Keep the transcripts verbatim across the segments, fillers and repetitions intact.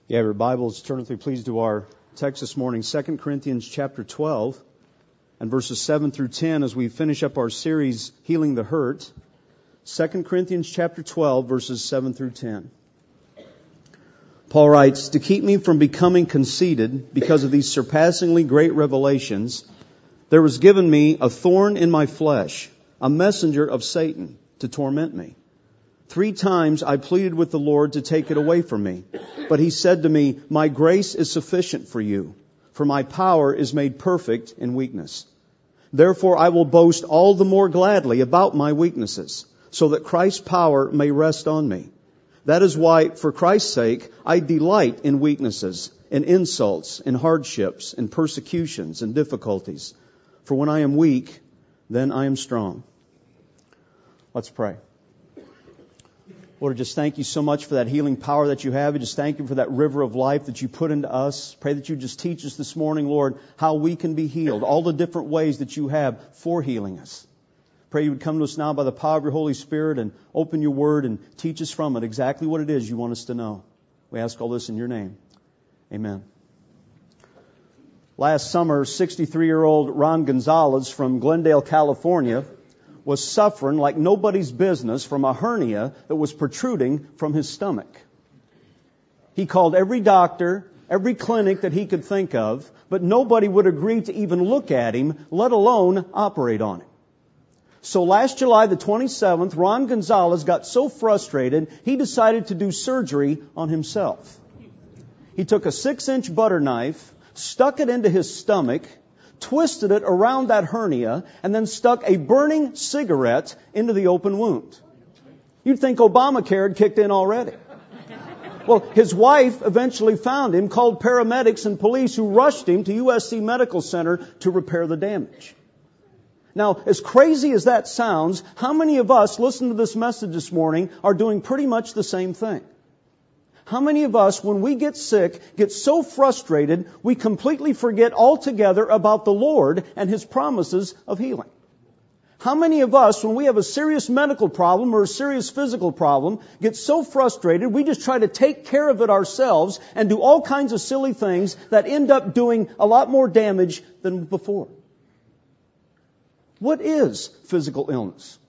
You have your Bibles, turn with me please to our text this morning, Second Corinthians chapter twelve and verses seven through ten as we finish up our series, Healing the Hurt. Second Corinthians chapter twelve, verses seven through ten. Paul writes, "To keep me from becoming conceited because of these surpassingly great revelations, there was given me a thorn in my flesh, a messenger of Satan to torment me. Three times I pleaded with the Lord to take it away from me. But He said to me, 'My grace is sufficient for you, for my power is made perfect in weakness. Therefore I will boast all the more gladly about my weaknesses, so that Christ's power may rest on me. That is why, for Christ's sake, I delight in weaknesses, in insults, in hardships, in persecutions, and difficulties. For when I am weak, then I am strong.'" Let's pray. Lord, just thank you so much for that healing power that you have. I just thank you for that river of life that you put into us. Pray that you just teach us this morning, Lord, how we can be healed, all the different ways that you have for healing us. Pray you would come to us now by the power of your Holy Spirit and open your word and teach us from it exactly what it is you want us to know. We ask all this in your name. Amen. Last summer, sixty-three-year-old Ron Gonzalez from Glendale, California, was suffering like nobody's business from a hernia that was protruding from his stomach. He called every doctor, every clinic that he could think of, but nobody would agree to even look at him, let alone operate on him. So last July the twenty-seventh, Ron Gonzalez got so frustrated, he decided to do surgery on himself. He took a six-inch butter knife, stuck it into his stomach, twisted it around that hernia, and then stuck a burning cigarette into the open wound. You'd think Obamacare had kicked in already. Well, his wife eventually found him, called paramedics and police who rushed him to U S C Medical Center to repair the damage. Now, as crazy as that sounds, how many of us listening to this message this morning are doing pretty much the same thing? How many of us, when we get sick, get so frustrated, we completely forget altogether about the Lord and His promises of healing? How many of us, when we have a serious medical problem or a serious physical problem, get so frustrated, we just try to take care of it ourselves and do all kinds of silly things that end up doing a lot more damage than before? What is physical illness?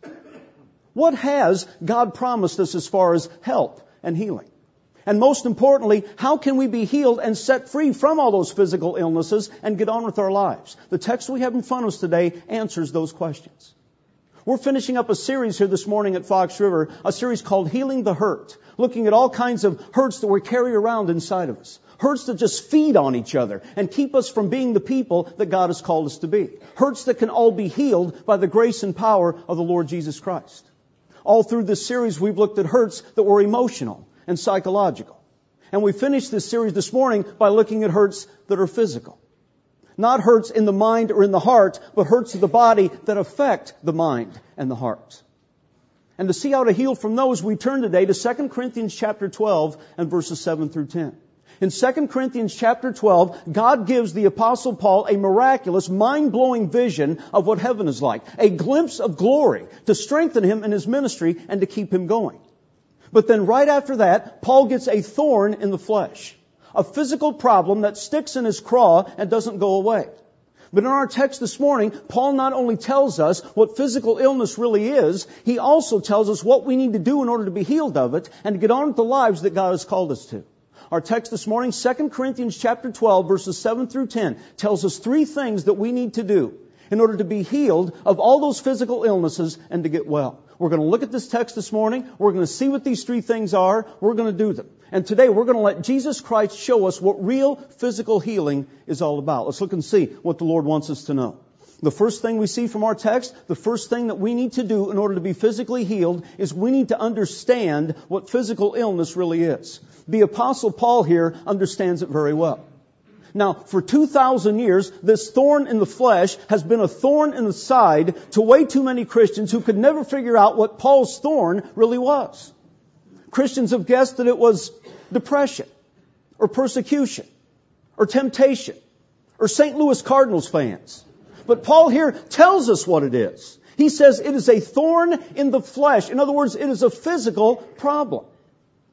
What has God promised us as far as health and healing? And most importantly, how can we be healed and set free from all those physical illnesses and get on with our lives? The text we have in front of us today answers those questions. We're finishing up a series here this morning at Fox River, a series called Healing the Hurt, looking at all kinds of hurts that we carry around inside of us. Hurts that just feed on each other and keep us from being the people that God has called us to be. Hurts that can all be healed by the grace and power of the Lord Jesus Christ. All through this series, we've looked at hurts that were emotional and psychological. And we finished this series this morning by looking at hurts that are physical. Not hurts in the mind or in the heart, but hurts of the body that affect the mind and the heart. And to see how to heal from those, we turn today to Second Corinthians chapter twelve and verses seven through ten. In Second Corinthians chapter twelve, God gives the Apostle Paul a miraculous, mind-blowing vision of what heaven is like. A glimpse of glory to strengthen him in his ministry and to keep him going. But then right after that, Paul gets a thorn in the flesh. A physical problem that sticks in his craw and doesn't go away. But in our text this morning, Paul not only tells us what physical illness really is, he also tells us what we need to do in order to be healed of it and to get on with the lives that God has called us to. Our text this morning, Second Corinthians chapter twelve, verses seven through ten, tells us three things that we need to do in order to be healed of all those physical illnesses and to get well. We're going to look at this text this morning. We're going to see what these three things are. We're going to do them. And today we're going to let Jesus Christ show us what real physical healing is all about. Let's look and see what the Lord wants us to know. The first thing we see from our text, the first thing that we need to do in order to be physically healed is we need to understand what physical illness really is. The Apostle Paul here understands it very well. Now, for two thousand years, this thorn in the flesh has been a thorn in the side to way too many Christians who could never figure out what Paul's thorn really was. Christians have guessed that it was depression, or persecution, or temptation, or Saint Louis Cardinals fans. But Paul here tells us what it is. He says it is a thorn in the flesh. In other words, it is a physical problem.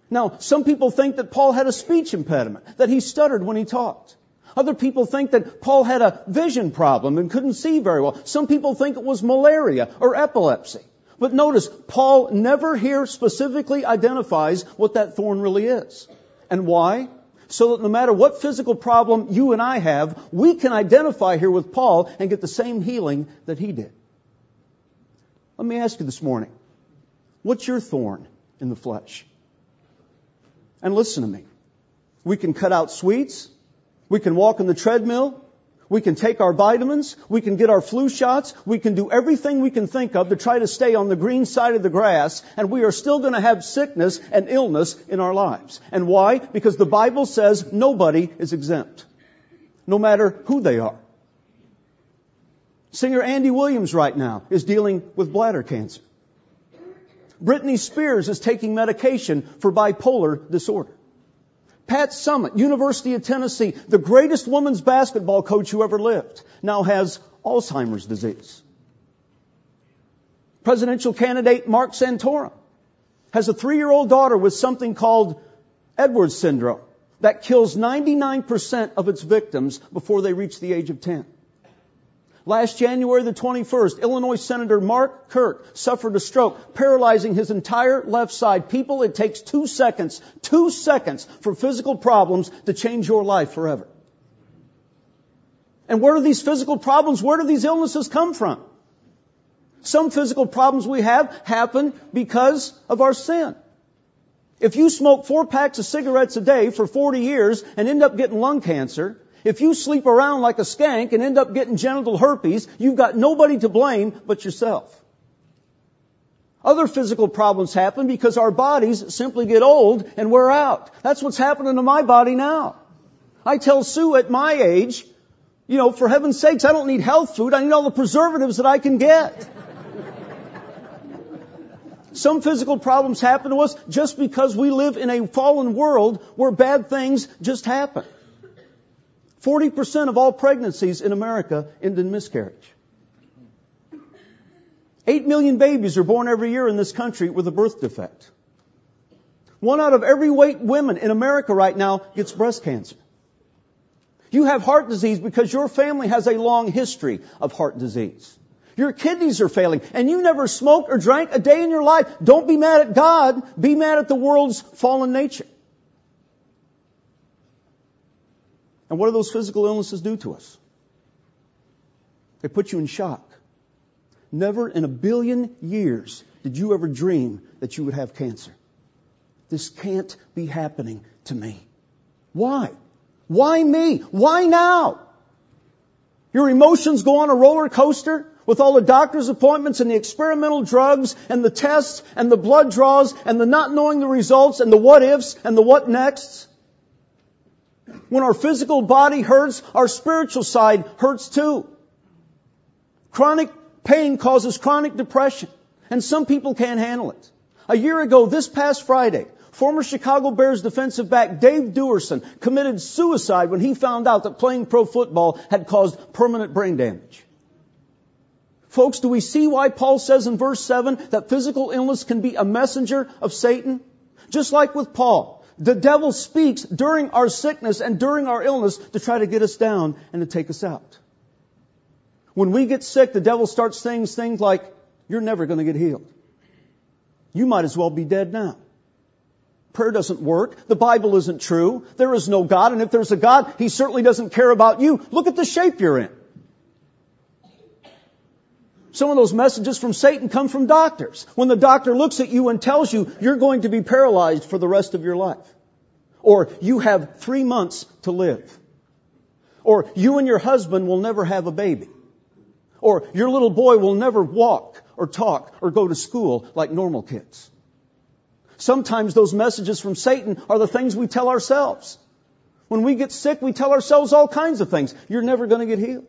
Now, some people think that Paul had a speech impediment, that he stuttered when he talked. Other people think that Paul had a vision problem and couldn't see very well. Some people think it was malaria or epilepsy. But notice, Paul never here specifically identifies what that thorn really is. And why? So that no matter what physical problem you and I have, we can identify here with Paul and get the same healing that he did. Let me ask you this morning, what's your thorn in the flesh? And listen to me. We can cut out sweets. We can walk on the treadmill. We can take our vitamins. We can get our flu shots. We can do everything we can think of to try to stay on the green side of the grass. And we are still going to have sickness and illness in our lives. And why? Because the Bible says nobody is exempt, no matter who they are. Singer Andy Williams right now is dealing with bladder cancer. Britney Spears is taking medication for bipolar disorder. Pat Summitt, University of Tennessee, the greatest women's basketball coach who ever lived, now has Alzheimer's disease. Presidential candidate Mark Santorum has a three-year-old daughter with something called Edwards syndrome that kills ninety-nine percent of its victims before they reach the age of ten. Last January the twenty-first, Illinois Senator Mark Kirk suffered a stroke, paralyzing his entire left side. People, it takes two seconds, two seconds for physical problems to change your life forever. And where do these physical problems, where do these illnesses come from? Some physical problems we have happen because of our sin. If you smoke four packs of cigarettes a day for forty years and end up getting lung cancer, if you sleep around like a skank and end up getting genital herpes, you've got nobody to blame but yourself. Other physical problems happen because our bodies simply get old and wear out. That's what's happening to my body now. I tell Sue at my age, you know, for heaven's sakes, I don't need health food. I need all the preservatives that I can get. Some physical problems happen to us just because we live in a fallen world where bad things just happen. forty percent of all pregnancies in America end in miscarriage. Eight million babies are born every year in this country with a birth defect. One out of every eight women in America right now gets breast cancer. You have heart disease because your family has a long history of heart disease. Your kidneys are failing, and you never smoked or drank a day in your life. Don't be mad at God. Be mad at the world's fallen nature. And what do those physical illnesses do to us? They put you in shock. Never in a billion years did you ever dream that you would have cancer. This can't be happening to me. Why? Why me? Why now? Your emotions go on a roller coaster with all the doctor's appointments and the experimental drugs and the tests and the blood draws and the not knowing the results and the what ifs and the what nexts. When our physical body hurts, our spiritual side hurts too. Chronic pain causes chronic depression, and some people can't handle it. A year ago, this past Friday, former Chicago Bears defensive back Dave Duerson committed suicide when he found out that playing pro football had caused permanent brain damage. Folks, do we see why Paul says in verse seven that physical illness can be a messenger of Satan? Just like with Paul, the devil speaks during our sickness and during our illness to try to get us down and to take us out. When we get sick, the devil starts saying things like, you're never going to get healed. You might as well be dead now. Prayer doesn't work. The Bible isn't true. There is no God. And if there's a God, He certainly doesn't care about you. Look at the shape you're in. Some of those messages from Satan come from doctors. When the doctor looks at you and tells you you're going to be paralyzed for the rest of your life. Or you have three months to live. Or you and your husband will never have a baby. Or your little boy will never walk or talk or go to school like normal kids. Sometimes those messages from Satan are the things we tell ourselves. When we get sick, we tell ourselves all kinds of things. You're never going to get healed.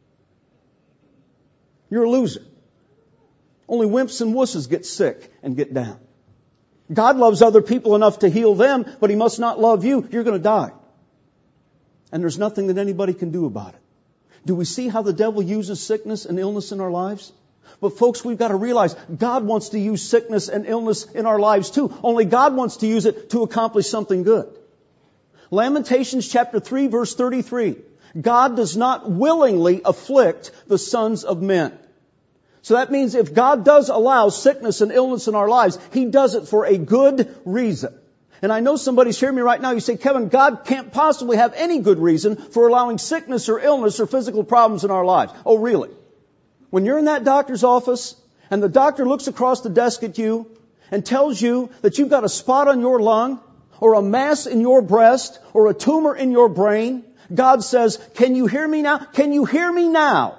You're a loser. Only wimps and wusses get sick and get down. God loves other people enough to heal them, but He must not love you. You're going to die. And there's nothing that anybody can do about it. Do we see how the devil uses sickness and illness in our lives? But folks, we've got to realize God wants to use sickness and illness in our lives too. Only God wants to use it to accomplish something good. Lamentations chapter three verse thirty-three. God does not willingly afflict the sons of men. So that means if God does allow sickness and illness in our lives, He does it for a good reason. And I know somebody's hearing me right now. You say, Kevin, God can't possibly have any good reason for allowing sickness or illness or physical problems in our lives. Oh, really? When you're in that doctor's office and the doctor looks across the desk at you and tells you that you've got a spot on your lung or a mass in your breast or a tumor in your brain, God says, can you hear me now? Can you hear me now?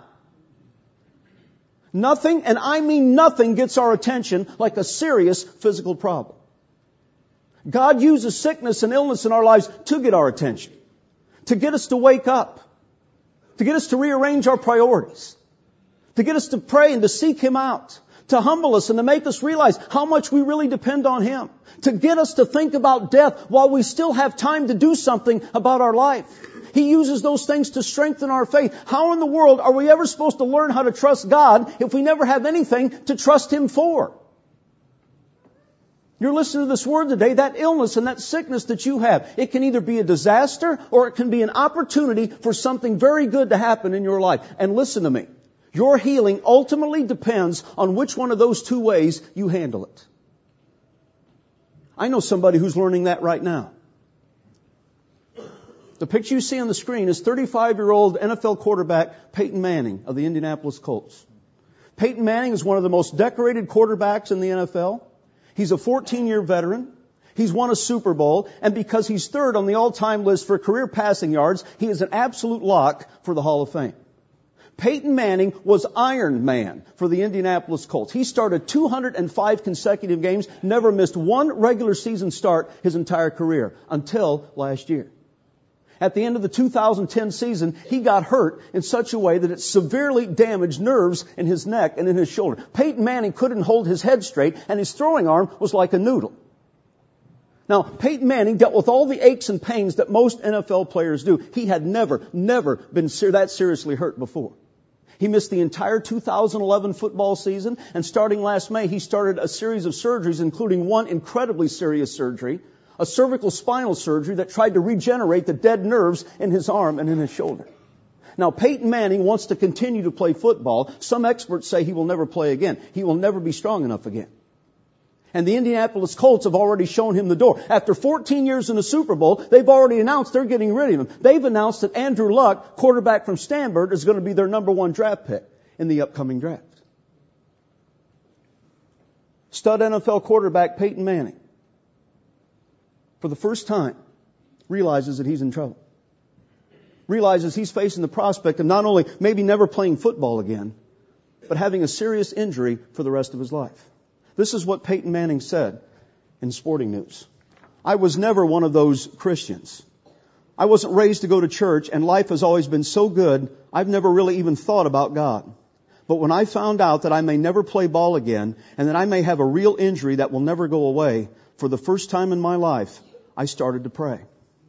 Nothing, and I mean nothing, gets our attention like a serious physical problem. God uses sickness and illness in our lives to get our attention, to get us to wake up, to get us to rearrange our priorities, to get us to pray and to seek Him out, to humble us and to make us realize how much we really depend on Him, to get us to think about death while we still have time to do something about our life. He uses those things to strengthen our faith. How in the world are we ever supposed to learn how to trust God if we never have anything to trust Him for? You're listening to this word today, that illness and that sickness that you have, it can either be a disaster or it can be an opportunity for something very good to happen in your life. And listen to me, your healing ultimately depends on which one of those two ways you handle it. I know somebody who's learning that right now. The picture you see on the screen is thirty-five-year-old N F L quarterback Peyton Manning of the Indianapolis Colts. Peyton Manning is one of the most decorated quarterbacks in the N F L. He's a fourteen-year veteran. He's won a Super Bowl. And because he's third on the all-time list for career passing yards, he is an absolute lock for the Hall of Fame. Peyton Manning was Iron Man for the Indianapolis Colts. He started two hundred five consecutive games, never missed one regular season start his entire career until last year. At the end of the two thousand ten season, he got hurt in such a way that it severely damaged nerves in his neck and in his shoulder. Peyton Manning couldn't hold his head straight, and his throwing arm was like a noodle. Now, Peyton Manning dealt with all the aches and pains that most N F L players do. He had never, never been ser- that seriously hurt before. He missed the entire two thousand eleven football season, and starting last May, he started a series of surgeries, including one incredibly serious surgery, a cervical spinal surgery that tried to regenerate the dead nerves in his arm and in his shoulder. Now, Peyton Manning wants to continue to play football. Some experts say he will never play again. He will never be strong enough again. And the Indianapolis Colts have already shown him the door. After fourteen years in the Super Bowl, they've already announced they're getting rid of him. They've announced that Andrew Luck, quarterback from Stanford, is going to be their number one draft pick in the upcoming draft. Stud N F L quarterback Peyton Manning, for the first time, realizes that he's in trouble. Realizes he's facing the prospect of not only maybe never playing football again, but having a serious injury for the rest of his life. This is what Peyton Manning said in Sporting News. I was never one of those Christians. I wasn't raised to go to church, and life has always been so good, I've never really even thought about God. But when I found out that I may never play ball again, and that I may have a real injury that will never go away, for the first time in my life, I started to pray.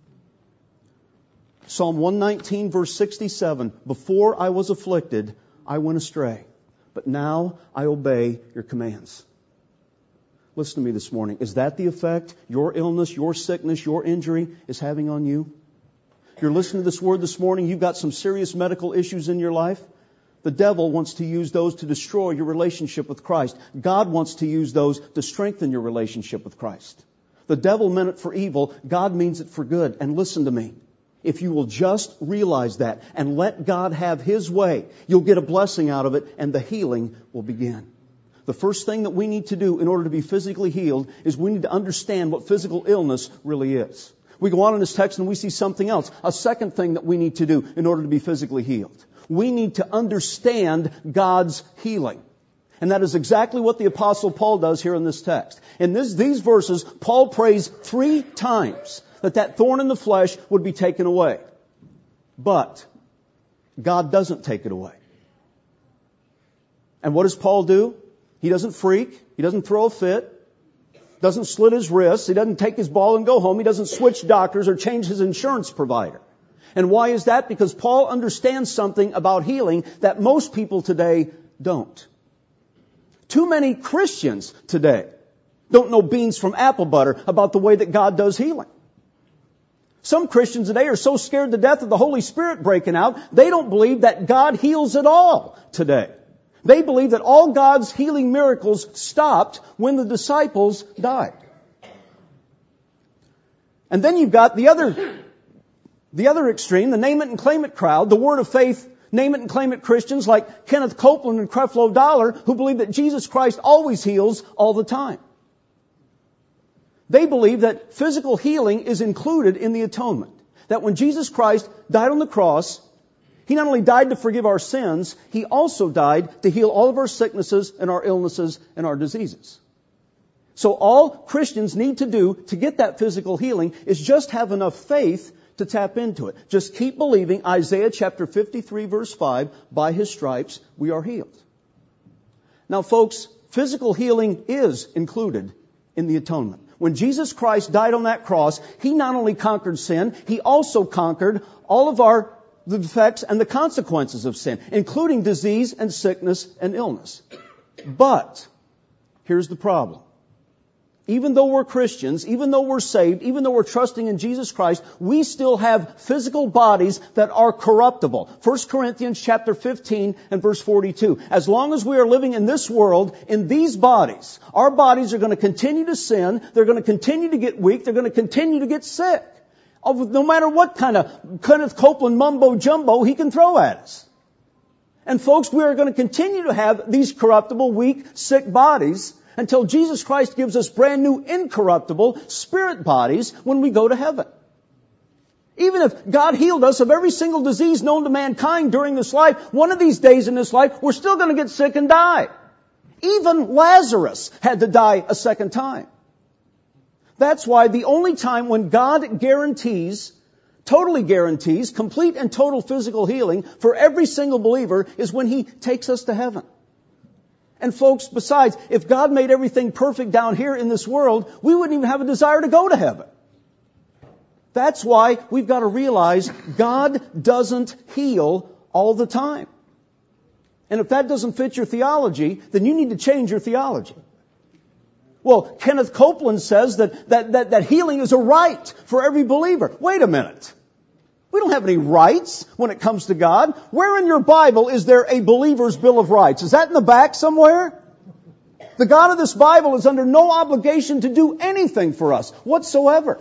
Psalm one nineteen verse sixty-seven, before I was afflicted, I went astray, but now I obey your commands. Listen to me this morning. Is that the effect your illness, your sickness, your injury is having on you? You're listening to this word this morning, you've got some serious medical issues in your life. The devil wants to use those to destroy your relationship with Christ. God wants to use those to strengthen your relationship with Christ. The devil meant it for evil. God means it for good. And listen to me. If you will just realize that and let God have His way, you'll get a blessing out of it and the healing will begin. The first thing that we need to do in order to be physically healed is we need to understand what physical illness really is. We go on in this text and we see something else. A second thing that we need to do in order to be physically healed. We need to understand God's healing. And that is exactly what the Apostle Paul does here in this text. In this, these verses, Paul prays three times that that thorn in the flesh would be taken away. But God doesn't take it away. And what does Paul do? He doesn't freak. He doesn't throw a fit. Doesn't slit his wrists. He doesn't take his ball and go home. He doesn't switch doctors or change his insurance provider. And why is that? Because Paul understands something about healing that most people today don't. Too many Christians today don't know beans from apple butter about the way that God does healing. Some Christians today are so scared to death of the Holy Spirit breaking out, they don't believe that God heals at all today. They believe that all God's healing miracles stopped when the disciples died. And then you've got the other, the other extreme, the name it and claim it crowd, the Word of Faith, name it and claim it Christians like Kenneth Copeland and Creflo Dollar, who believe that Jesus Christ always heals all the time. They believe that physical healing is included in the atonement. That when Jesus Christ died on the cross, He not only died to forgive our sins, He also died to heal all of our sicknesses and our illnesses and our diseases. So all Christians need to do to get that physical healing is just have enough faith to tap into it. Just keep believing Isaiah chapter fifty-three verse five, by His stripes we are healed. Now folks, physical healing is included in the atonement. When Jesus Christ died on that cross, He not only conquered sin, He also conquered all of our the effects and the consequences of sin, including disease and sickness and illness. But here's the problem. Even though we're Christians, even though we're saved, even though we're trusting in Jesus Christ, we still have physical bodies that are corruptible. First Corinthians chapter fifteen and verse forty-two. As long as we are living in this world, in these bodies, our bodies are going to continue to sin, they're going to continue to get weak, they're going to continue to get sick. No matter what kind of Kenneth Copeland mumbo jumbo he can throw at us. And folks, we are going to continue to have these corruptible, weak, sick bodies until Jesus Christ gives us brand new, incorruptible spirit bodies when we go to heaven. Even if God healed us of every single disease known to mankind during this life, one of these days in this life, we're still going to get sick and die. Even Lazarus had to die a second time. That's why the only time when God guarantees, totally guarantees, complete and total physical healing for every single believer is when He takes us to heaven. And folks, besides, if God made everything perfect down here in this world, we wouldn't even have a desire to go to heaven. That's why we've got to realize God doesn't heal all the time. And if that doesn't fit your theology, then you need to change your theology. Well, Kenneth Copeland says that, that, that, that healing is a right for every believer. Wait a minute. We don't have any rights when it comes to God. Where in your Bible is there a believer's Bill of Rights? Is that in the back somewhere? The God of this Bible is under no obligation to do anything for us whatsoever.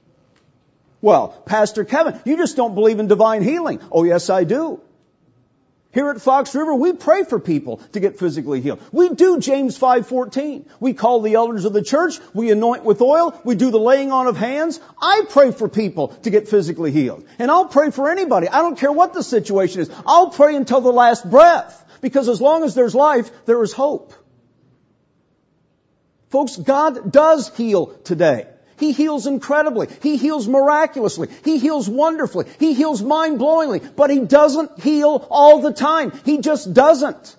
Well, Pastor Kevin, you just don't believe in divine healing. Oh, yes, I do. Here at Fox River, we pray for people to get physically healed. We do James five fourteen. We call the elders of the church. We anoint with oil. We do the laying on of hands. I pray for people to get physically healed. And I'll pray for anybody. I don't care what the situation is. I'll pray until the last breath. Because as long as there's life, there is hope. Folks, God does heal today. He heals incredibly. He heals miraculously. He heals wonderfully. He heals mind-blowingly. But He doesn't heal all the time. He just doesn't.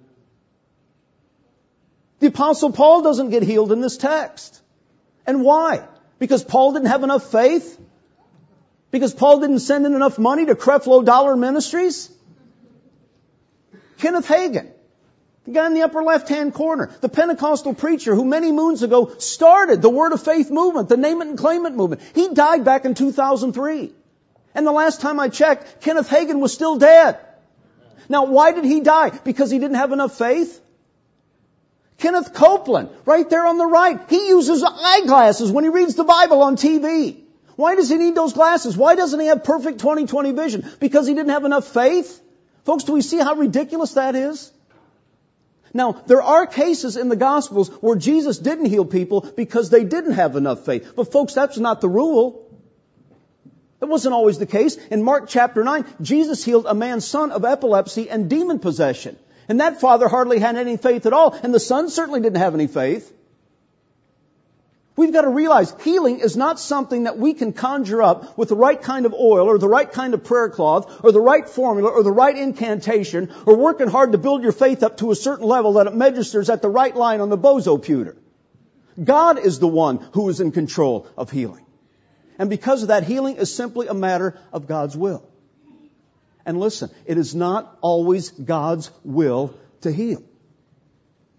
The Apostle Paul doesn't get healed in this text. And why? Because Paul didn't have enough faith? Because Paul didn't send in enough money to Creflo Dollar Ministries? Kenneth Hagin, the guy in the upper left-hand corner, the Pentecostal preacher who many moons ago started the Word of Faith movement, the Name It and Claim It movement. He died back in two thousand three. And the last time I checked, Kenneth Hagin was still dead. Now, why did he die? Because he didn't have enough faith? Kenneth Copeland, right there on the right, he uses eyeglasses when he reads the Bible on T V. Why does he need those glasses? Why doesn't he have perfect twenty twenty vision? Because he didn't have enough faith? Folks, do we see how ridiculous that is? Now, there are cases in the Gospels where Jesus didn't heal people because they didn't have enough faith. But folks, that's not the rule. That wasn't always the case. In Mark chapter nine, Jesus healed a man's son of epilepsy and demon possession. And that father hardly had any faith at all. And the son certainly didn't have any faith. We've got to realize healing is not something that we can conjure up with the right kind of oil or the right kind of prayer cloth or the right formula or the right incantation or working hard to build your faith up to a certain level that it registers at the right line on the bozo pewter. God is the one who is in control of healing. And because of that, healing is simply a matter of God's will. And listen, it is not always God's will to heal.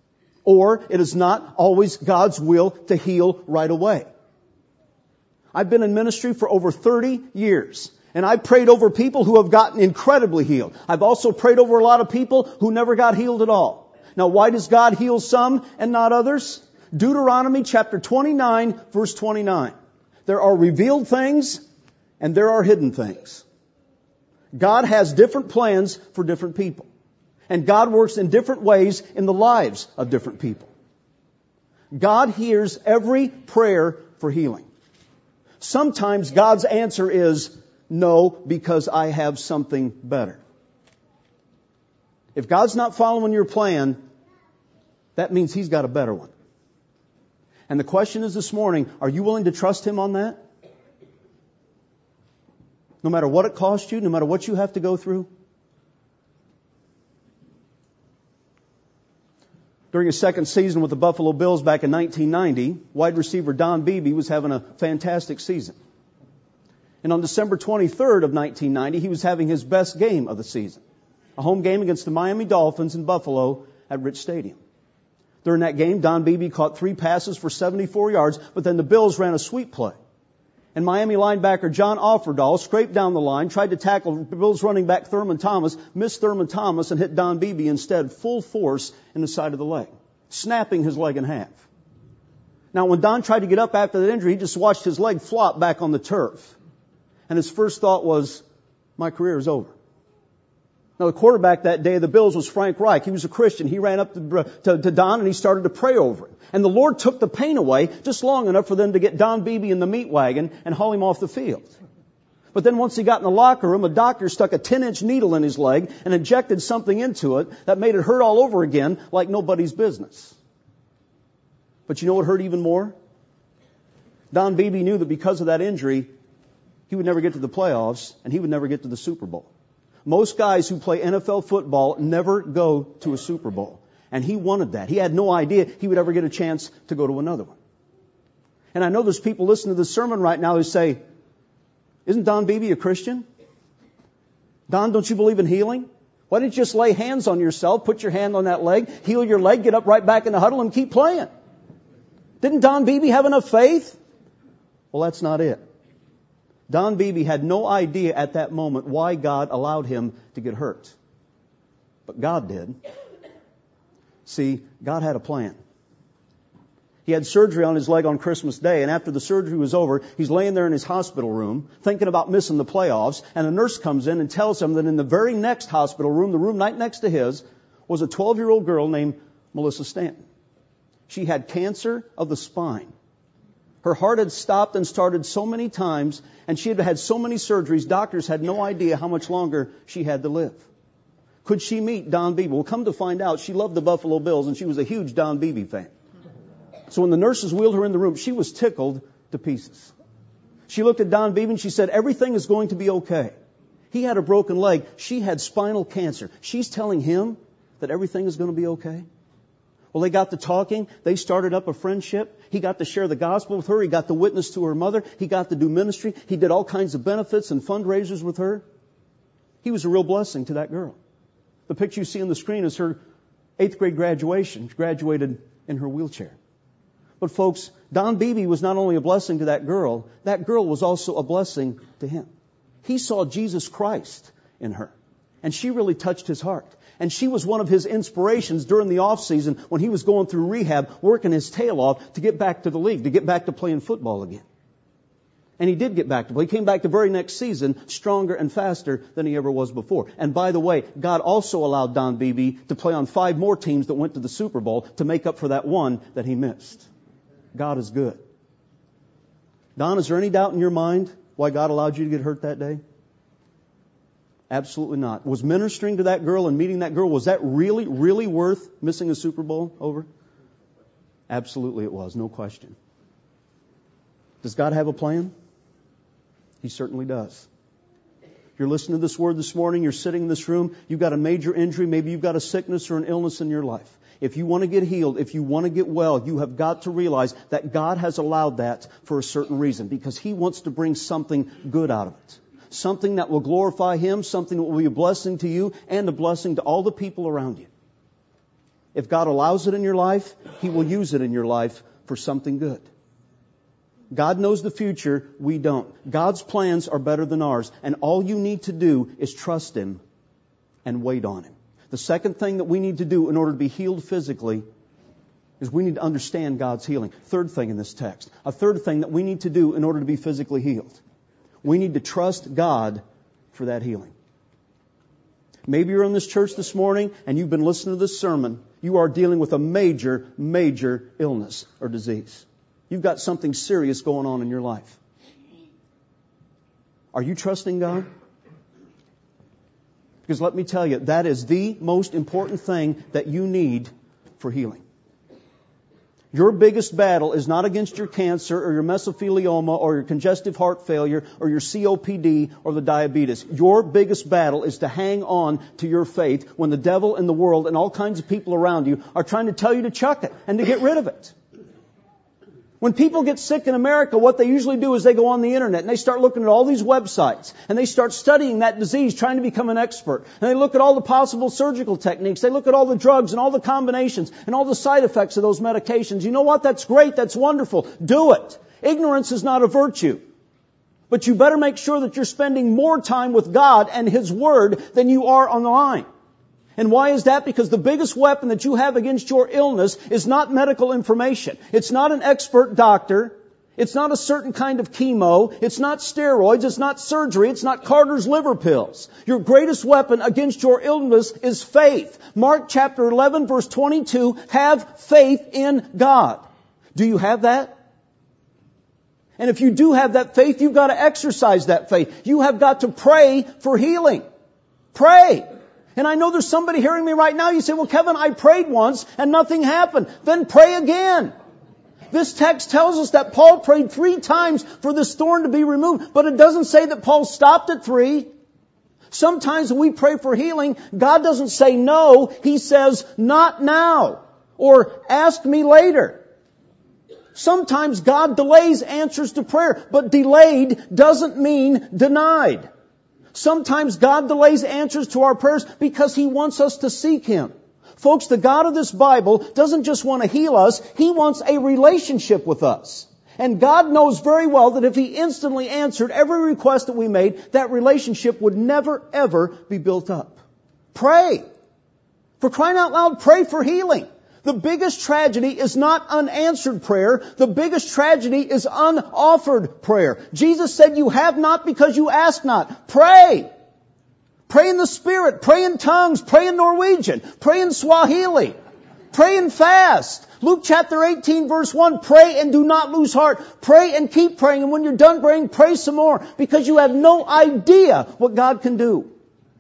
or it is not always God's will to heal right away. I've been in ministry for over thirty years, and I've prayed over people who have gotten incredibly healed. I've also prayed over a lot of people who never got healed at all. Now, why does God heal some and not others? Deuteronomy chapter twenty-nine, verse twenty-nine. There are revealed things and there are hidden things. God has different plans for different people. And God works in different ways in the lives of different people. God hears every prayer for healing. Sometimes God's answer is no, because I have something better. If God's not following your plan, that means He's got a better one. And the question is this morning, are you willing to trust Him on that? No matter what it costs you, no matter what you have to go through? During his second season with the Buffalo Bills back in nineteen ninety, wide receiver Don Beebe was having a fantastic season. And on December twenty-third of nineteen ninety, he was having his best game of the season. A home game against the Miami Dolphins in Buffalo at Rich Stadium. During that game, Don Beebe caught three passes for seventy-four yards, but then the Bills ran a sweep play. And Miami linebacker John Offerdahl scraped down the line, tried to tackle Bills running back Thurman Thomas, missed Thurman Thomas, and hit Don Beebe instead full force in the side of the leg, snapping his leg in half. Now, when Don tried to get up after that injury, he just watched his leg flop back on the turf. And his first thought was, my career is over. Now, the quarterback that day of the Bills was Frank Reich. He was a Christian. He ran up to, to, to Don and he started to pray over him. And the Lord took the pain away just long enough for them to get Don Beebe in the meat wagon and haul him off the field. But then once he got in the locker room, a doctor stuck a ten-inch needle in his leg and injected something into it that made it hurt all over again like nobody's business. But you know what hurt even more? Don Beebe knew that because of that injury, he would never get to the playoffs and he would never get to the Super Bowl. Most guys who play N F L football never go to a Super Bowl. And he wanted that. He had no idea he would ever get a chance to go to another one. And I know there's people listening to this sermon right now who say, isn't Don Beebe a Christian? Don, don't you believe in healing? Why don't you just lay hands on yourself, put your hand on that leg, heal your leg, get up right back in the huddle and keep playing? Didn't Don Beebe have enough faith? Well, that's not it. Don Beebe had no idea at that moment why God allowed him to get hurt. But God did. See, God had a plan. He had surgery on his leg on Christmas Day, and after the surgery was over, he's laying there in his hospital room, thinking about missing the playoffs, and a nurse comes in and tells him that in the very next hospital room, the room right next to his, was a twelve-year-old girl named Melissa Stanton. She had cancer of the spine. Her heart had stopped and started so many times, and she had had so many surgeries, doctors had no idea how much longer she had to live. Could she meet Don Beebe? Well, come to find out, she loved the Buffalo Bills, and she was a huge Don Beebe fan. So when the nurses wheeled her in the room, she was tickled to pieces. She looked at Don Beebe and she said, everything is going to be okay. He had a broken leg. She had spinal cancer. She's telling him that everything is going to be okay. Well, they got to talking. They started up a friendship. He got to share the gospel with her. He got to witness to her mother. He got to do ministry. He did all kinds of benefits and fundraisers with her. He was a real blessing to that girl. The picture you see on the screen is her eighth grade graduation. She graduated in her wheelchair. But folks, Don Beebe was not only a blessing to that girl, that girl was also a blessing to him. He saw Jesus Christ in her. And she really touched his heart. And she was one of his inspirations during the off season when he was going through rehab, working his tail off to get back to the league, to get back to playing football again. And he did get back to play. He came back the very next season stronger and faster than he ever was before. And by the way, God also allowed Don Beebe to play on five more teams that went to the Super Bowl to make up for that one that he missed. God is good. Don, is there any doubt in your mind why God allowed you to get hurt that day? Absolutely not. Was ministering to that girl and meeting that girl, was that really, really worth missing a Super Bowl over? Absolutely it was, no question. Does God have a plan? He certainly does. If you're listening to this word this morning, you're sitting in this room, you've got a major injury, maybe you've got a sickness or an illness in your life. If you want to get healed, if you want to get well, you have got to realize that God has allowed that for a certain reason, because He wants to bring something good out of it. Something that will glorify Him, something that will be a blessing to you and a blessing to all the people around you. If God allows it in your life, He will use it in your life for something good. God knows the future, we don't. God's plans are better than ours, and all you need to do is trust Him and wait on Him. The second thing that we need to do in order to be healed physically is we need to understand God's healing. Third thing in this text. A third thing that we need to do in order to be physically healed. We need to trust God for that healing. Maybe you're in this church this morning and you've been listening to this sermon. You are dealing with a major, major illness or disease. You've got something serious going on in your life. Are you trusting God? Because let me tell you, that is the most important thing that you need for healing. Your biggest battle is not against your cancer or your mesothelioma or your congestive heart failure or your C O P D or the diabetes. Your biggest battle is to hang on to your faith when the devil and the world and all kinds of people around you are trying to tell you to chuck it and to get rid of it. When people get sick in America, what they usually do is they go on the internet and they start looking at all these websites and they start studying that disease, trying to become an expert. And they look at all the possible surgical techniques. They look at all the drugs and all the combinations and all the side effects of those medications. You know what? That's great. That's wonderful. Do it. Ignorance is not a virtue. But you better make sure that you're spending more time with God and His Word than you are on the line. And why is that? Because the biggest weapon that you have against your illness is not medical information. It's not an expert doctor. It's not a certain kind of chemo. It's not steroids. It's not surgery. It's not Carter's liver pills. Your greatest weapon against your illness is faith. Mark chapter eleven verse twenty-two, have faith in God. Do you have that? And if you do have that faith, you've got to exercise that faith. You have got to pray for healing. Pray. And I know there's somebody hearing me right now. You say, well, Kevin, I prayed once and nothing happened. Then pray again. This text tells us that Paul prayed three times for this thorn to be removed. But it doesn't say that Paul stopped at three. Sometimes when we pray for healing, God doesn't say no. He says, not now. Or ask me later. Sometimes God delays answers to prayer. But delayed doesn't mean denied. Sometimes God delays answers to our prayers because He wants us to seek Him. Folks, the God of this Bible doesn't just want to heal us. He wants a relationship with us. And God knows very well that if He instantly answered every request that we made, that relationship would never, ever be built up. Pray. For crying out loud, pray for healing. The biggest tragedy is not unanswered prayer. The biggest tragedy is unoffered prayer. Jesus said, you have not because you ask not. Pray. Pray in the Spirit. Pray in tongues. Pray in Norwegian. Pray in Swahili. Pray and fast. Luke chapter eighteen verse one, pray and do not lose heart. Pray and keep praying. And when you're done praying, pray some more because you have no idea what God can do.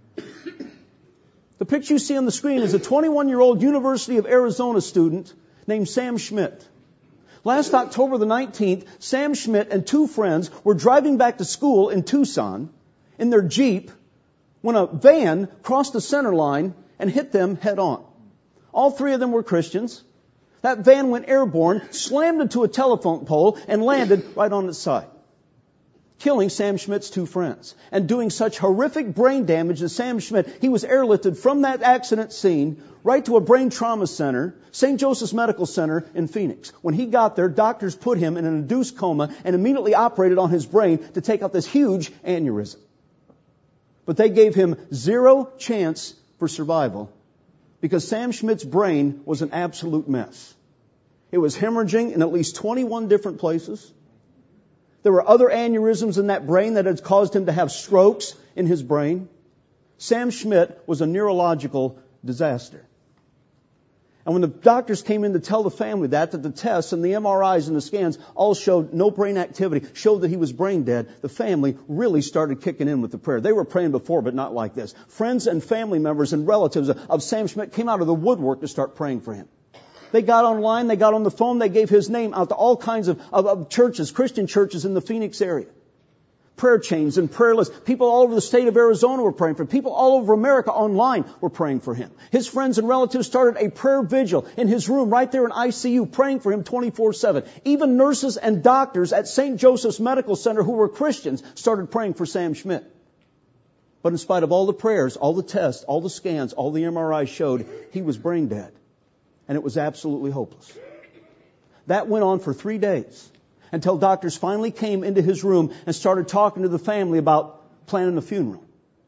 The picture you see on the screen is a twenty-one-year-old University of Arizona student named Sam Schmidt. Last October the nineteenth, Sam Schmidt and two friends were driving back to school in Tucson in their Jeep when a van crossed the center line and hit them head on. All three of them were Christians. That van went airborne, slammed into a telephone pole, and landed right on its side, killing Sam Schmidt's two friends and doing such horrific brain damage to Sam Schmidt, he was airlifted from that accident scene right to a brain trauma center, Saint Joseph's Medical Center in Phoenix. When he got there, doctors put him in an induced coma and immediately operated on his brain to take out this huge aneurysm. But they gave him zero chance for survival because Sam Schmidt's brain was an absolute mess. It was hemorrhaging in at least twenty-one different places. There were other aneurysms in that brain that had caused him to have strokes in his brain. Sam Schmidt was a neurological disaster. And when the doctors came in to tell the family that, that the tests and the M R Is and the scans all showed no brain activity, showed that he was brain dead, the family really started kicking in with the prayer. They were praying before, but not like this. Friends and family members and relatives of Sam Schmidt came out of the woodwork to start praying for him. They got online, they got on the phone, they gave his name out to all kinds of, of, of churches, Christian churches in the Phoenix area. Prayer chains and prayer lists. People all over the state of Arizona were praying for him. People all over America online were praying for him. His friends and relatives started a prayer vigil in his room right there in I C U, praying for him twenty-four seven. Even nurses and doctors at Saint Joseph's Medical Center who were Christians started praying for Sam Schmidt. But in spite of all the prayers, all the tests, all the scans, all the M R Is showed he was brain dead. and it was absolutely hopeless. That went on for three days until doctors finally came into his room and started talking to the family about planning a funeral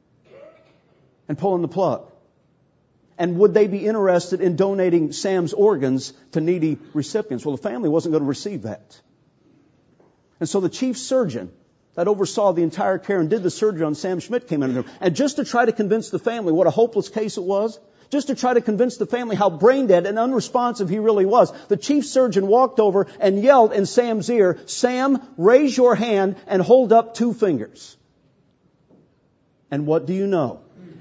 and pulling the plug. And would they be interested in donating Sam's organs to needy recipients? Well, the family wasn't going to receive that. And so the chief surgeon that oversaw the entire care and did the surgery on Sam Schmidt came in there. And just to try to convince the family what a hopeless case it was, just to try to convince the family how brain dead and unresponsive he really was, the chief surgeon walked over and yelled in Sam's ear, "Sam, raise your hand and hold up two fingers." And what do you know?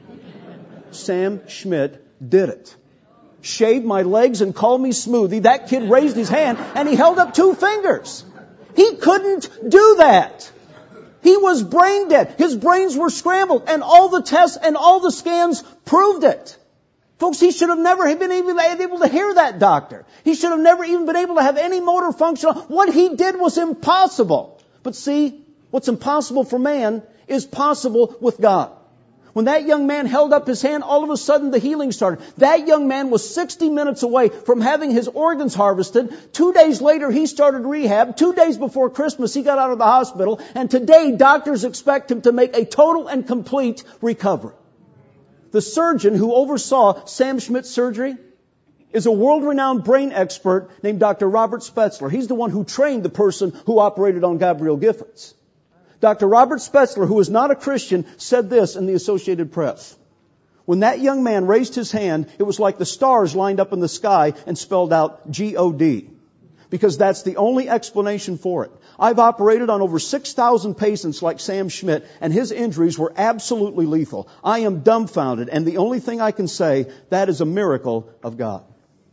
Sam Schmidt did it. Shaved my legs and called me Smoothie. That kid raised his hand and he held up two fingers. He couldn't do that. He was brain dead. His brains were scrambled, and all the tests and all the scans proved it. Folks, he should have never been able to hear that doctor. He should have never even been able to have any motor function. What he did was impossible. But see, what's impossible for man is possible with God. When that young man held up his hand, all of a sudden the healing started. That young man was sixty minutes away from having his organs harvested. Two days later, he started rehab. Two days before Christmas, he got out of the hospital. And today, doctors expect him to make a total and complete recovery. The surgeon who oversaw Sam Schmidt's surgery is a world-renowned brain expert named Doctor Robert Spetzler. He's the one who trained the person who operated on Gabrielle Giffords. Doctor Robert Spetzler, who is not a Christian, said this in the Associated Press. When that young man raised his hand, it was like the stars lined up in the sky and spelled out G O D. Because that's the only explanation for it. I've operated on over six thousand patients like Sam Schmidt, and his injuries were absolutely lethal. I am dumbfounded, and the only thing I can say, that is a miracle of God.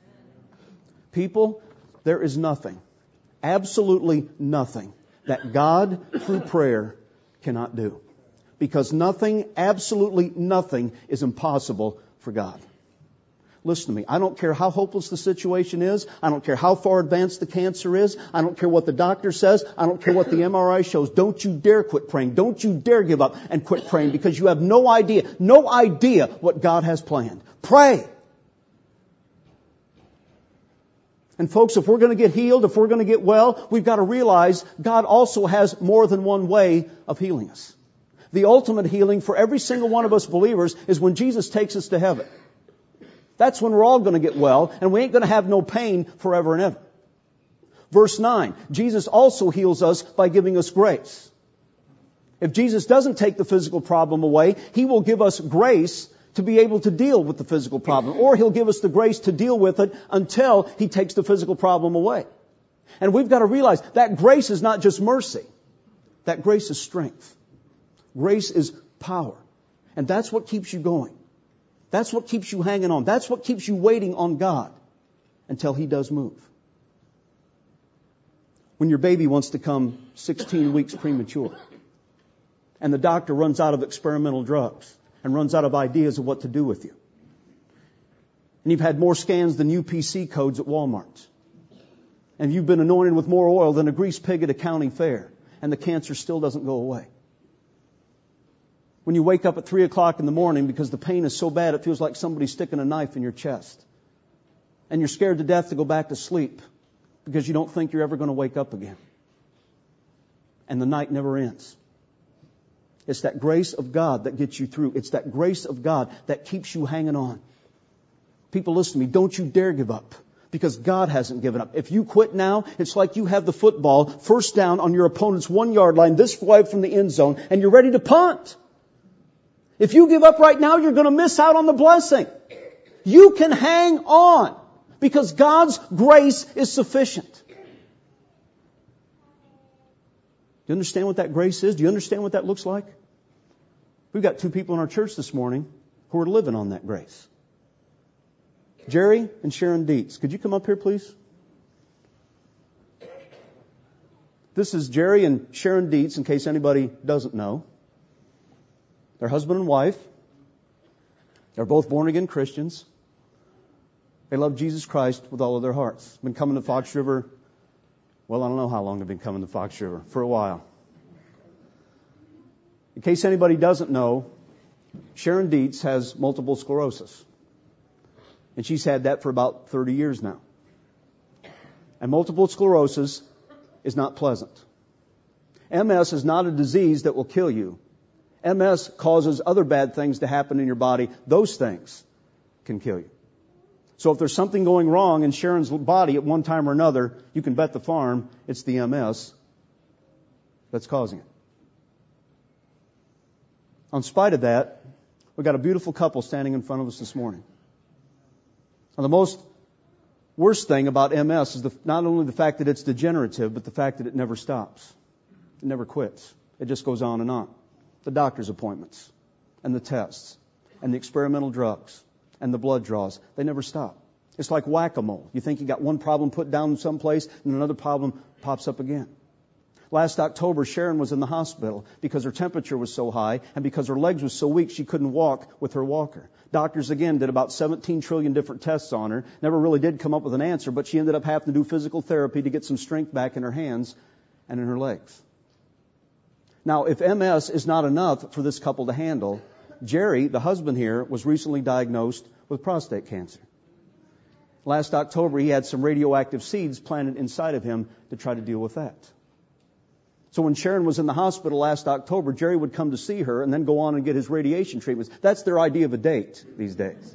People, there is nothing, absolutely nothing, that God, through prayer, cannot do. Because nothing, absolutely nothing, is impossible for God. Listen to me. I don't care how hopeless the situation is. I don't care how far advanced the cancer is. I don't care what the doctor says. I don't care what the M R I shows. Don't you dare quit praying. Don't you dare give up and quit praying, because you have no idea, no idea what God has planned. Pray. And folks, if we're going to get healed, if we're going to get well, we've got to realize God also has more than one way of healing us. The ultimate healing for every single one of us believers is when Jesus takes us to heaven. That's when we're all going to get well, and we ain't going to have no pain forever and ever. Verse nine, Jesus also heals us by giving us grace. If Jesus doesn't take the physical problem away, He will give us grace to be able to deal with the physical problem. Or He'll give us the grace to deal with it until He takes the physical problem away. And we've got to realize that grace is not just mercy. That grace is strength. Grace is power. And that's what keeps you going. That's what keeps you hanging on. That's what keeps you waiting on God until He does move. When your baby wants to come sixteen weeks premature, and the doctor runs out of experimental drugs and runs out of ideas of what to do with you, and you've had more scans than U P C codes at Walmart, and you've been anointed with more oil than a grease pig at a county fair, and the cancer still doesn't go away. When you wake up at three o'clock in the morning because the pain is so bad it feels like somebody's sticking a knife in your chest. And you're scared to death to go back to sleep because you don't think you're ever going to wake up again. And the night never ends. It's that grace of God that gets you through. It's that grace of God that keeps you hanging on. People, listen to me. Don't you dare give up, because God hasn't given up. If you quit now, it's like you have the football first down on your opponent's one yard line, this wide from the end zone, and you're ready to punt. If you give up right now, you're going to miss out on the blessing. You can hang on because God's grace is sufficient. Do you understand what that grace is? Do you understand what that looks like? We've got two people in our church this morning who are living on that grace. Jerry and Sharon Dietz. Could you come up here, please? This is Jerry and Sharon Dietz, in case anybody doesn't know. They're husband and wife. They're both born-again Christians. They love Jesus Christ with all of their hearts. Been coming to Fox River, well, I don't know how long they've been coming to Fox River, for a while. In case anybody doesn't know, Sharon Dietz has multiple sclerosis. And she's had that for about thirty years now. And multiple sclerosis is not pleasant. M S is not a disease that will kill you. M S causes other bad things to happen in your body. Those things can kill you. So if there's something going wrong in Sharon's body at one time or another, you can bet the farm it's the M S that's causing it. In spite of that, we've got a beautiful couple standing in front of us this morning. Now, the most worst thing about M S is the, not only the fact that it's degenerative, but the fact that it never stops. It never quits. It just goes on and on. The doctor's appointments and the tests and the experimental drugs and the blood draws, they never stop. It's like whack-a-mole. You think you got one problem put down someplace and another problem pops up again. Last October, Sharon was in the hospital because her temperature was so high and because her legs were so weak she couldn't walk with her walker. Doctors, again, did about seventeen trillion different tests on her. Never really did come up with an answer, but she ended up having to do physical therapy to get some strength back in her hands and in her legs. Now, if M S is not enough for this couple to handle, Jerry, the husband here, was recently diagnosed with prostate cancer. Last October, he had some radioactive seeds planted inside of him to try to deal with that. So when Sharon was in the hospital last October, Jerry would come to see her and then go on and get his radiation treatments. That's their idea of a date these days.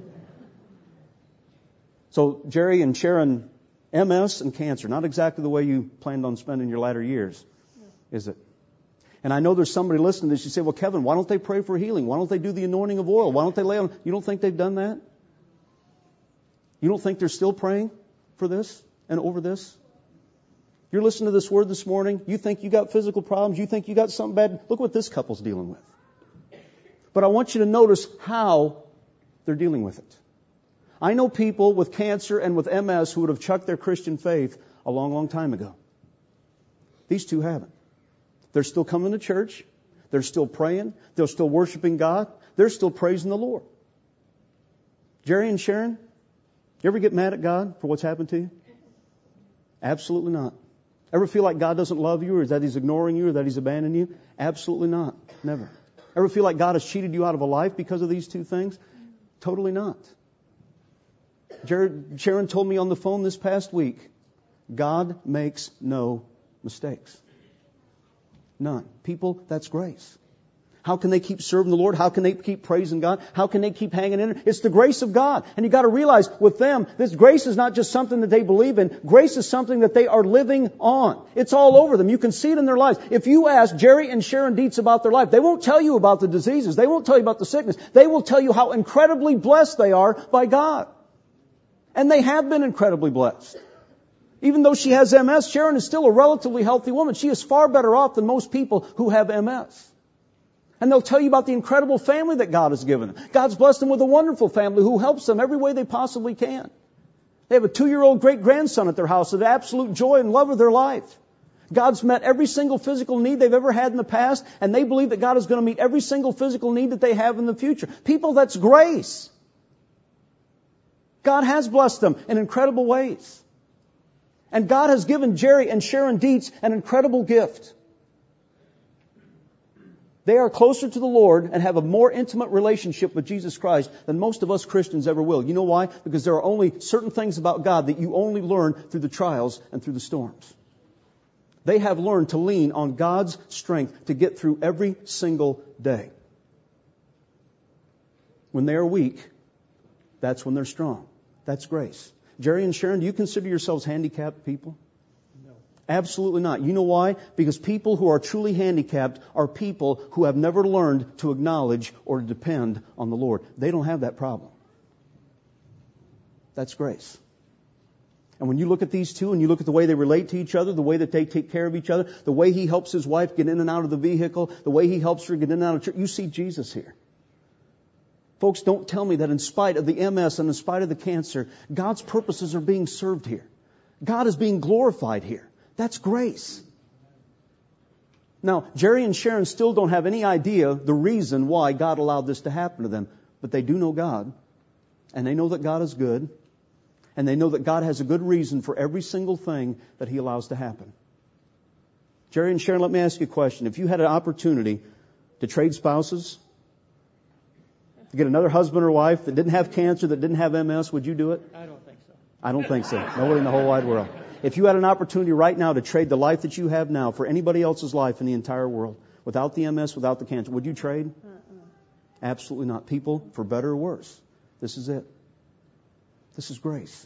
So Jerry and Sharon, M S and cancer, not exactly the way you planned on spending your latter years, is it? And I know there's somebody listening to this. You say, well, Kevin, why don't they pray for healing? Why don't they do the anointing of oil? Why don't they lay on? You don't think they've done that? You don't think they're still praying for this and over this? You're listening to this word this morning. You think you got physical problems. You think you got something bad. Look what this couple's dealing with. But I want you to notice how they're dealing with it. I know people with cancer and with M S who would have chucked their Christian faith a long, long time ago. These two haven't. They're still coming to church. They're still praying. They're still worshiping God. They're still praising the Lord. Jerry and Sharon, you ever get mad at God for what's happened to you? Absolutely not. Ever feel like God doesn't love you, or that He's ignoring you, or that He's abandoned you? Absolutely not. Never. Ever feel like God has cheated you out of a life because of these two things? Totally not. Jared, Sharon told me on the phone this past week, God makes no mistakes. None. People, that's grace. How can they keep serving the Lord? How can they keep praising God? How can they keep hanging in there? It's the grace of God. And you got to realize with them, this grace is not just something that they believe in. Grace is something that they are living on. It's all over them. You can see it in their lives. If you ask Jerry and Sharon Dietz about their life, they won't tell you about the diseases. They won't tell you about the sickness. They will tell you how incredibly blessed they are by God. And they have been incredibly blessed. Even though she has M S, Sharon is still a relatively healthy woman. She is far better off than most people who have M S. And they'll tell you about the incredible family that God has given them. God's blessed them with a wonderful family who helps them every way they possibly can. They have a two-year-old great-grandson at their house, an absolute joy and love of their life. God's met every single physical need they've ever had in the past, and they believe that God is going to meet every single physical need that they have in the future. People, that's grace. God has blessed them in incredible ways. And God has given Jerry and Sharon Dietz an incredible gift. They are closer to the Lord and have a more intimate relationship with Jesus Christ than most of us Christians ever will. You know why? Because there are only certain things about God that you only learn through the trials and through the storms. They have learned to lean on God's strength to get through every single day. When they are weak, that's when they're strong. That's grace. Jerry and Sharon, do you consider yourselves handicapped people? No. Absolutely not. You know why? Because people who are truly handicapped are people who have never learned to acknowledge or depend on the Lord. They don't have that problem. That's grace. And when you look at these two and you look at the way they relate to each other, the way that they take care of each other, the way he helps his wife get in and out of the vehicle, the way he helps her get in and out of church, you see Jesus here. Folks, don't tell me that in spite of the M S and in spite of the cancer, God's purposes are being served here. God is being glorified here. That's grace. Now, Jerry and Sharon still don't have any idea the reason why God allowed this to happen to them. But they do know God. And they know that God is good. And they know that God has a good reason for every single thing that He allows to happen. Jerry and Sharon, let me ask you a question. If you had an opportunity to trade spouses, get another husband or wife that didn't have cancer, that didn't have M S, would you do it? I don't think so. I don't think so. Nobody in the whole wide world. If you had an opportunity right now to trade the life that you have now for anybody else's life in the entire world, without the M S, without the cancer, would you trade? Uh-uh. Absolutely not. People, for better or worse, this is it. This is grace.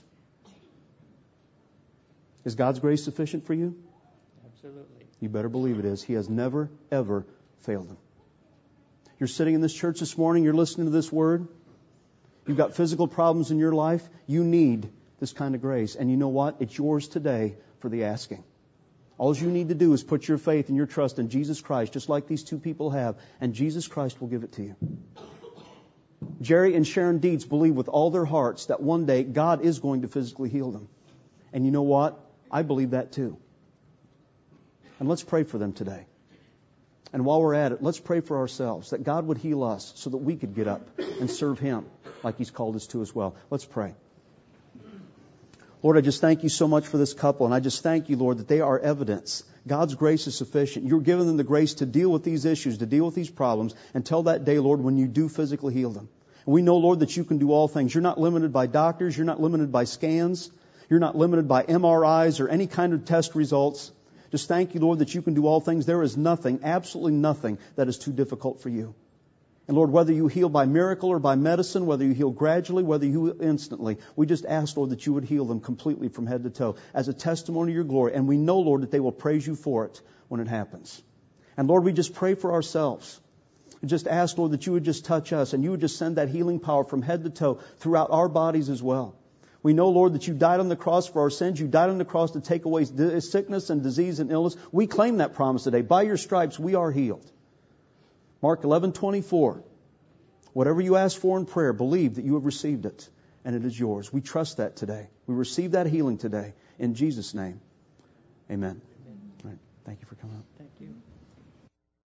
Is God's grace sufficient for you? Absolutely. You better believe it is. He has never, ever failed them. You're sitting in this church this morning, you're listening to this word. You've got physical problems in your life. You need this kind of grace. And you know what? It's yours today for the asking. All you need to do is put your faith and your trust in Jesus Christ, just like these two people have, and Jesus Christ will give it to you. Jerry and Sharon Dietz believe with all their hearts that one day God is going to physically heal them. And you know what? I believe that too. And let's pray for them today. And while we're at it, let's pray for ourselves, that God would heal us so that we could get up and serve Him like He's called us to as well. Let's pray. Lord, I just thank you so much for this couple, and I just thank you, Lord, that they are evidence. God's grace is sufficient. You're giving them the grace to deal with these issues, to deal with these problems, until that day, Lord, when you do physically heal them. And we know, Lord, that you can do all things. You're not limited by doctors. You're not limited by scans. You're not limited by M R Is or any kind of test results. Just thank you, Lord, that you can do all things. There is nothing, absolutely nothing, that is too difficult for you. And Lord, whether you heal by miracle or by medicine, whether you heal gradually, whether you heal instantly, we just ask, Lord, that you would heal them completely from head to toe as a testimony of your glory. And we know, Lord, that they will praise you for it when it happens. And Lord, we just pray for ourselves. We just ask, Lord, that you would just touch us and you would just send that healing power from head to toe throughout our bodies as well. We know, Lord, that you died on the cross for our sins. You died on the cross to take away sickness and disease and illness. We claim that promise today. By your stripes, we are healed. Mark eleven twenty-four. Whatever you ask for in prayer, believe that you have received it, and it is yours. We trust that today. We receive that healing today. In Jesus' name, amen. Amen. All right. Thank you for coming up. Thank you.